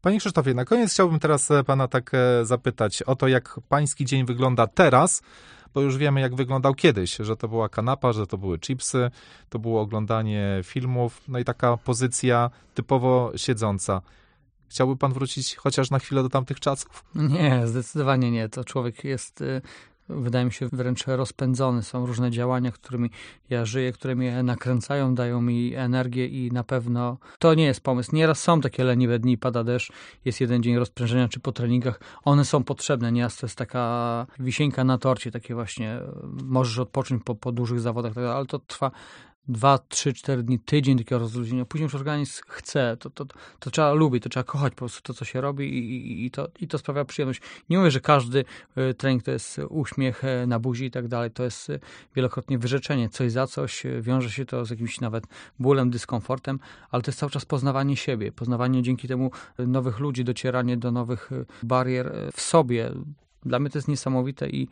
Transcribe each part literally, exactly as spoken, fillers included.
Panie Krzysztofie, na koniec chciałbym teraz pana tak zapytać o to, jak pański dzień wygląda teraz, bo już wiemy, jak wyglądał kiedyś, że to była kanapa, że to były chipsy, to było oglądanie filmów, no i taka pozycja typowo siedząca. Chciałby pan wrócić chociaż na chwilę do tamtych czasów? Nie, zdecydowanie nie. To człowiek jest, wydaje mi się, wręcz rozpędzony. Są różne działania, którymi ja żyję, które mnie nakręcają, dają mi energię i na pewno to nie jest pomysł. Nieraz są takie leniwe dni, pada deszcz, jest jeden dzień rozprężenia czy po treningach. One są potrzebne. Nieraz to jest taka wisienka na torcie, takie właśnie możesz odpocząć po, po dużych zawodach, ale to trwa dwa, trzy, cztery dni, tydzień takiego rozluźnienia. Później już organizm chce, to, to, to trzeba lubić, to trzeba kochać po prostu to, co się robi i, i, i, to, i to sprawia przyjemność. Nie mówię, że każdy y, trening to jest uśmiech y, na buzi i tak dalej, to jest y, wielokrotnie wyrzeczenie, coś za coś, y, wiąże się to z jakimś nawet bólem, dyskomfortem, ale to jest cały czas poznawanie siebie, poznawanie dzięki temu y, nowych ludzi, docieranie do nowych y, barier y, w sobie. Dla mnie to jest niesamowite i,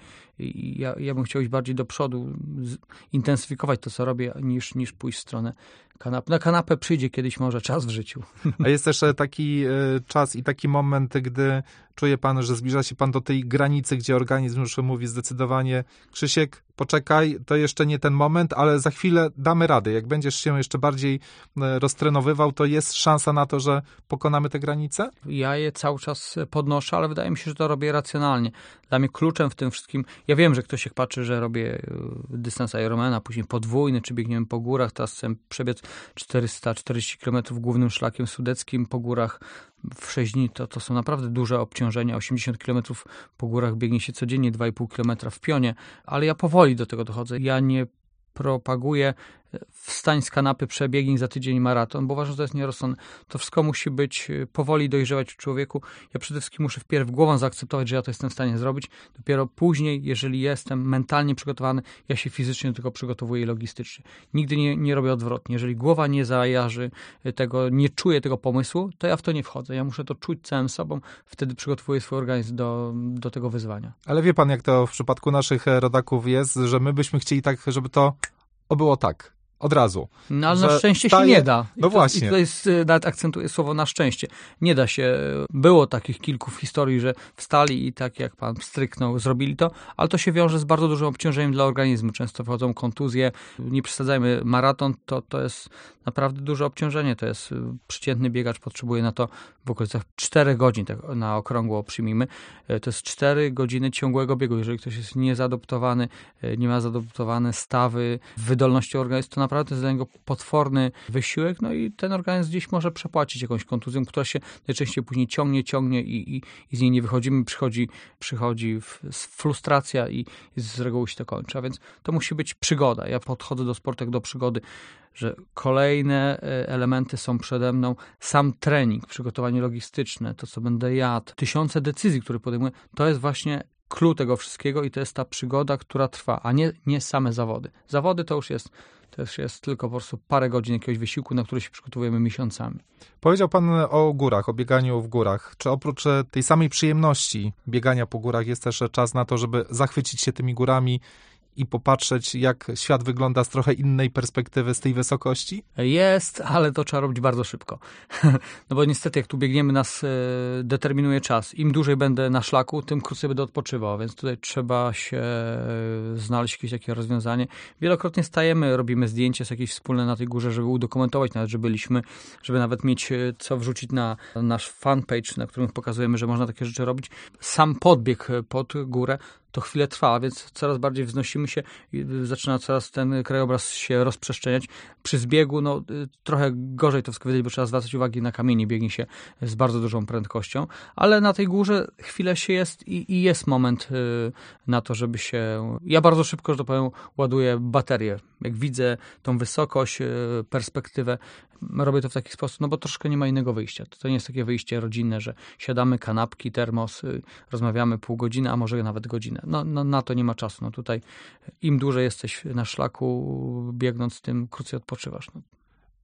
i ja, ja bym chciał iść bardziej do przodu, z, intensyfikować to, co robię, niż, niż pójść w stronę kanapy. Na kanapę przyjdzie kiedyś może czas w życiu. A jest też taki y, czas i taki moment, gdy czuje pan, że zbliża się pan do tej granicy, gdzie organizm już mówi zdecydowanie: Krzysiek, poczekaj, to jeszcze nie ten moment, ale za chwilę damy radę. Jak będziesz się jeszcze bardziej y, roztrenowywał, to jest szansa na to, że pokonamy te granice? Ja je cały czas podnoszę, ale wydaje mi się, że to robię racjonalnie. Dla mnie kluczem w tym wszystkim, ja wiem, że ktoś jak patrzy, że robię dystans Ironmana, później podwójny, czy biegniemy po górach, teraz chcę przebiec czterysta czterdzieści kilometrów głównym szlakiem sudeckim po górach w sześć dni, to, to są naprawdę duże obciążenia. osiemdziesiąt kilometrów po górach biegnie się codziennie, dwa i pół kilometra w pionie, ale ja powoli do tego dochodzę. Ja nie propaguję wstań z kanapy, przebiegnij za tydzień maraton, bo uważam, że to jest nierozsądne. To wszystko musi być powoli dojrzewać w człowieku. Ja przede wszystkim muszę wpierw głową zaakceptować, że ja to jestem w stanie zrobić. Dopiero później, jeżeli jestem mentalnie przygotowany, ja się fizycznie do tego przygotowuję i logistycznie. Nigdy nie, nie robię odwrotnie. Jeżeli głowa nie zajarzy tego, nie czuje tego pomysłu, to ja w to nie wchodzę. Ja muszę to czuć całym sobą, wtedy przygotowuję swój organizm do, do tego wyzwania. Ale wie pan, jak to w przypadku naszych rodaków jest, że my byśmy chcieli tak, żeby to o było tak. Od razu. No ale na szczęście wstaje... się nie da. I no to, właśnie. I to jest, nawet akcentuję słowo na szczęście. Nie da się. Było takich kilku w historii, że wstali i tak jak pan stryknął, zrobili to, ale to się wiąże z bardzo dużym obciążeniem dla organizmu. Często wchodzą kontuzje. Nie przesadzajmy, maraton to, to jest naprawdę duże obciążenie. To jest przeciętny biegacz potrzebuje na to w okolicach czterech godzin, tak na okrągło przyjmijmy. To jest cztery godziny ciągłego biegu. Jeżeli ktoś jest niezaadoptowany, nie ma zaadoptowane stawy, wydolności organizmu, to naprawdę to jest dla niego potworny wysiłek, no i ten organizm gdzieś może przepłacić jakąś kontuzją, która się najczęściej później ciągnie, ciągnie i, i, i z niej nie wychodzimy, przychodzi, przychodzi frustracja i, i z reguły się to kończy. A więc to musi być przygoda. Ja podchodzę do sportu jak do przygody, że kolejne elementy są przede mną. Sam trening, przygotowanie logistyczne, to co będę jadł, tysiące decyzji, które podejmuję, to jest właśnie clue tego wszystkiego i to jest ta przygoda, która trwa, a nie, nie same zawody. Zawody to już jest, to już jest tylko po prostu parę godzin jakiegoś wysiłku, na który się przygotowujemy miesiącami. Powiedział pan o górach, o bieganiu w górach. Czy oprócz tej samej przyjemności biegania po górach jest też czas na to, żeby zachwycić się tymi górami i popatrzeć, jak świat wygląda z trochę innej perspektywy, z tej wysokości? Jest, ale to trzeba robić bardzo szybko. No bo niestety, jak tu biegniemy, nas e, determinuje czas. Im dłużej będę na szlaku, tym krócej będę odpoczywał, więc tutaj trzeba się e, znaleźć jakieś takie rozwiązanie. Wielokrotnie stajemy, robimy zdjęcie z jakieś wspólne na tej górze, żeby udokumentować nawet, że byliśmy, żeby nawet mieć co wrzucić na nasz fanpage, na którym pokazujemy, że można takie rzeczy robić. Sam podbieg pod górę to chwilę trwa, więc coraz bardziej wznosimy się i zaczyna coraz ten krajobraz się rozprzestrzeniać. Przy zbiegu no, trochę gorzej to wszystko widać, bo trzeba zwracać uwagę na kamienie, biegnie się z bardzo dużą prędkością, ale na tej górze chwilę się jest i, i jest moment y, na to, żeby się... Ja bardzo szybko, że to powiem, ładuję baterię. Jak widzę tą wysokość, y, perspektywę, robię to w taki sposób, no bo troszkę nie ma innego wyjścia. To nie jest takie wyjście rodzinne, że siadamy, kanapki, termos, y, rozmawiamy pół godziny, a może nawet godzinę. No, no na to nie ma czasu. No tutaj im dłużej jesteś na szlaku biegnąc, tym krócej odpoczywasz. No.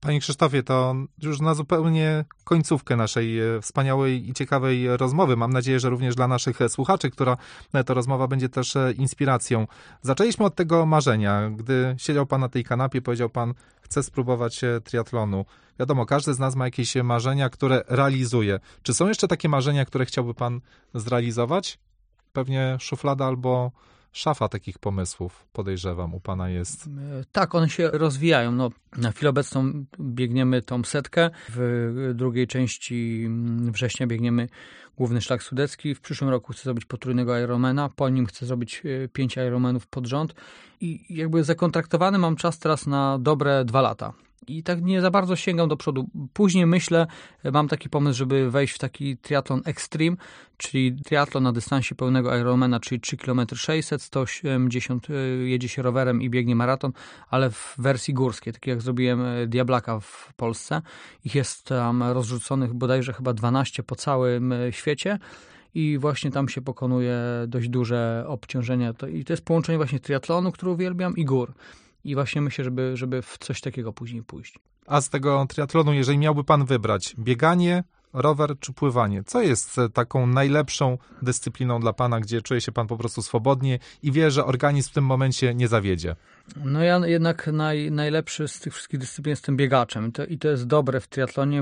Panie Krzysztofie, to już na zupełnie końcówkę naszej wspaniałej i ciekawej rozmowy. Mam nadzieję, że również dla naszych słuchaczy, która ta rozmowa będzie też inspiracją. Zaczęliśmy od tego marzenia. Gdy siedział pan na tej kanapie, powiedział pan, chcę spróbować triatlonu. Wiadomo, każdy z nas ma jakieś marzenia, które realizuje. Czy są jeszcze takie marzenia, które chciałby pan zrealizować? Pewnie szuflada albo szafa takich pomysłów, podejrzewam, u pana jest. Tak, one się rozwijają. No, na chwilę obecną biegniemy tą setkę. W drugiej części września biegniemy Główny Szlak Sudecki. W przyszłym roku chcę zrobić potrójnego Ironmana. Po nim chcę zrobić pięć Ironmanów pod rząd. I jakby zakontraktowany mam czas teraz na dobre dwa lata. I tak nie za bardzo sięgam do przodu. Później myślę, mam taki pomysł, żeby wejść w taki triatlon extreme, czyli triatlon na dystansie pełnego Ironmana, czyli trzy kilometry sześćset, sto osiemdziesiąt jedzie się rowerem i biegnie maraton, ale w wersji górskiej, tak jak zrobiłem Diablaka w Polsce. Ich jest tam rozrzuconych bodajże chyba dwanaście po całym świecie. I właśnie tam się pokonuje dość duże obciążenia. I to jest połączenie właśnie triatlonu, który uwielbiam, i gór. I właśnie myślę, żeby, żeby w coś takiego później pójść. A z tego triatlonu, jeżeli miałby pan wybrać bieganie, rower czy pływanie, co jest taką najlepszą dyscypliną dla pana, gdzie czuje się pan po prostu swobodnie i wie, że organizm w tym momencie nie zawiedzie? No ja jednak naj, najlepszy z tych wszystkich dyscyplin jestem biegaczem. I to, i to jest dobre w triatlonie,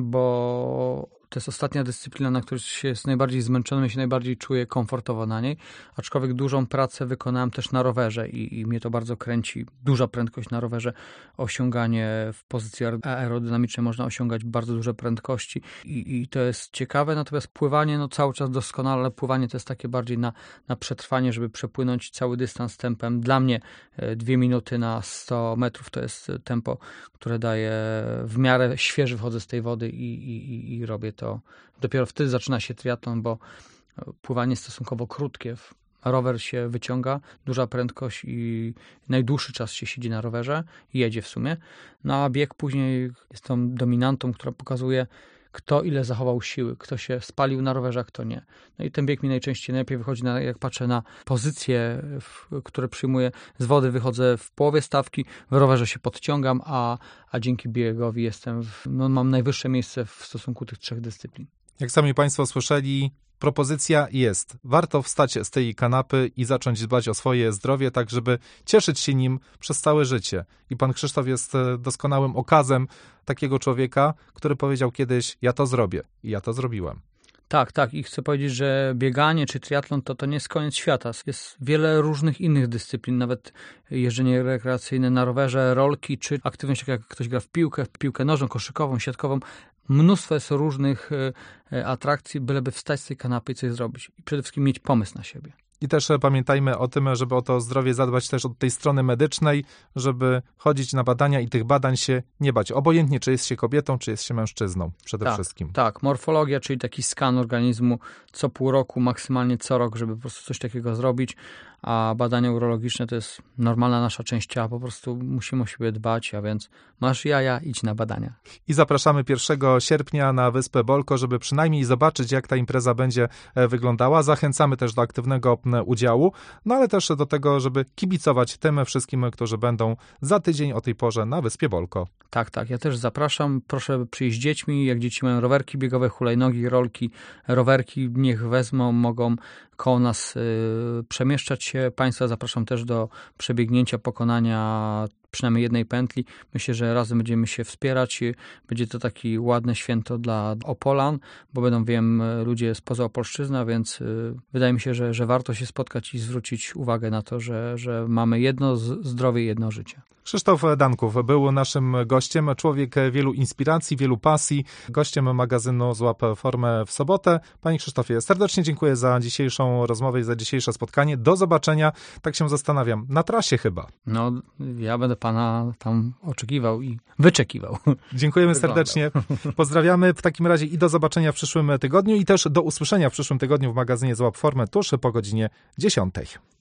bo to jest ostatnia dyscyplina, na której się jest najbardziej zmęczony, ja się najbardziej czuję komfortowo na niej, aczkolwiek dużą pracę wykonałem też na rowerze i, i mnie to bardzo kręci. Duża prędkość na rowerze, osiąganie w pozycji aerodynamicznej, można osiągać bardzo duże prędkości i, i to jest ciekawe, natomiast pływanie, no cały czas doskonale, ale pływanie to jest takie bardziej na, na przetrwanie, żeby przepłynąć cały dystans tempem. Dla mnie dwie minuty na sto metrów to jest tempo, które daje w miarę świeży, wchodzę z tej wody i, i, i robię to. To dopiero wtedy zaczyna się triatlon, bo pływanie jest stosunkowo krótkie. Rower się wyciąga, duża prędkość i najdłuższy czas się siedzi na rowerze i jedzie w sumie. No a bieg później jest tą dominantą, która pokazuje, kto ile zachował siły, kto się spalił na rowerze, a kto nie. No i ten bieg mi najczęściej najlepiej wychodzi, na, jak patrzę na pozycje, w, które przyjmuję z wody, wychodzę w połowie stawki, w rowerze się podciągam, a, a dzięki biegowi jestem, w, no mam najwyższe miejsce w stosunku tych trzech dyscyplin. Jak sami państwo słyszeli, propozycja jest. Warto wstać z tej kanapy i zacząć dbać o swoje zdrowie, tak żeby cieszyć się nim przez całe życie. I pan Krzysztof jest doskonałym okazem takiego człowieka, który powiedział kiedyś, ja to zrobię. I ja to zrobiłem. Tak, tak. I chcę powiedzieć, że bieganie czy triatlon to, to nie jest koniec świata. Jest wiele różnych innych dyscyplin, nawet jeżdżenie rekreacyjne na rowerze, rolki, czy aktywność, jak ktoś gra w piłkę, w piłkę nożną, koszykową, siatkową. Mnóstwo jest różnych atrakcji, byleby wstać z tej kanapy i coś zrobić. I przede wszystkim mieć pomysł na siebie. I też pamiętajmy o tym, żeby o to zdrowie zadbać też od tej strony medycznej, żeby chodzić na badania i tych badań się nie bać. Obojętnie, czy jest się kobietą, czy jest się mężczyzną przede tak, wszystkim. Tak, morfologia, czyli taki skan organizmu co pół roku, maksymalnie co rok, żeby po prostu coś takiego zrobić, a badania urologiczne to jest normalna nasza część ciała, po prostu musimy o siebie dbać, a więc masz jaja, idź na badania. I zapraszamy pierwszego sierpnia na Wyspę Bolko, żeby przynajmniej zobaczyć, jak ta impreza będzie wyglądała. Zachęcamy też do aktywnego udziału, no ale też do tego, żeby kibicować tym wszystkim, którzy będą za tydzień o tej porze na Wyspie Bolko. Tak, tak, ja też zapraszam, proszę przyjść z dziećmi, jak dzieci mają rowerki biegowe, hulajnogi, rolki, rowerki, niech wezmą, mogą koło nas y, przemieszczać się. Państwa zapraszam też do przebiegnięcia, pokonania przynajmniej jednej pętli. Myślę, że razem będziemy się wspierać. Będzie to takie ładne święto dla Opolan, bo będą, wiem, ludzie spoza Opolszczyzny, więc y, wydaje mi się, że, że warto się spotkać i zwrócić uwagę na to, że, że mamy jedno zdrowie i jedno życie. Krzysztof Danków był naszym gościem, człowiek wielu inspiracji, wielu pasji, gościem magazynu Złap Formę w sobotę. Panie Krzysztofie, serdecznie dziękuję za dzisiejszą rozmowę i za dzisiejsze spotkanie. Do zobaczenia, tak się zastanawiam, na trasie chyba. No, ja będę pana tam oczekiwał i wyczekiwał. Dziękujemy serdecznie, pozdrawiamy w takim razie i do zobaczenia w przyszłym tygodniu i też do usłyszenia w przyszłym tygodniu w magazynie Złap Formę tuż po godzinie dziesiątej.